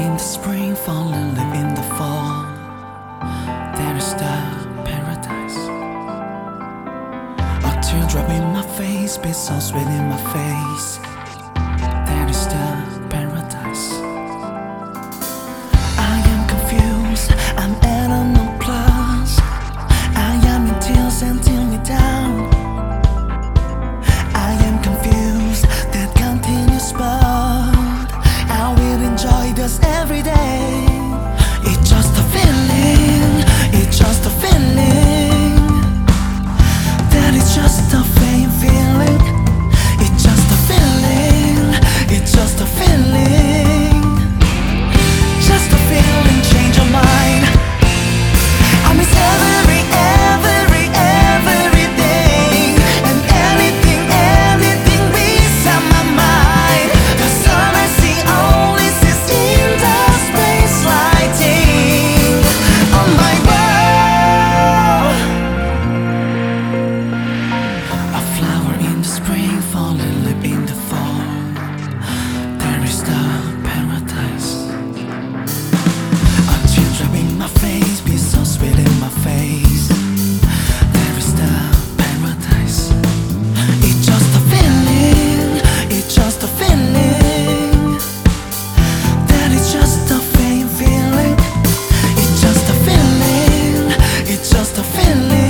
in the spring, fall and live in the fall. There is the paradise. A teardrop in my face, be so sweet in my face. There is the paradise. I am confused, I'm at a no plus. I am in tears until me down. I am confused, that continuous but I will enjoy this every day. It's just a feeling, it's just a feeling. That is just a faint feeling. It's just a feeling, it's just a feeling. Just a feeling, change your mind. I miss every day. And anything beside my mind. The sun I see only sees in the space lighting on my world. A flower in the spring, fall and leaf in the fall. There is the paradise. A teardrop in my face, be so sweet in my face. There is the paradise. It's just a feeling, it's just a feeling. That is just a faint feeling. It's just a feeling, it's just a feeling.